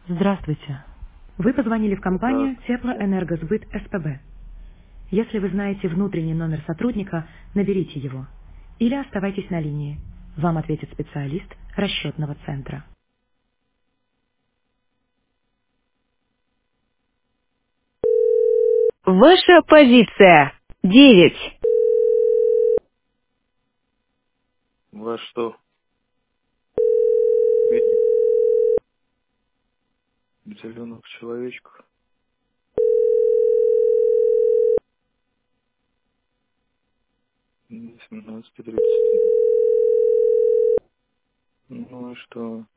Здравствуйте. Вы позвонили в компанию Здравствуйте. Теплоэнергосбыт СПБ. Если вы знаете внутренний номер сотрудника, наберите его. Или оставайтесь на линии. Вам ответит специалист расчетного центра. Ваша позиция. 9. Вас что, видите, зеленых человечков? 17:30. Ну и что?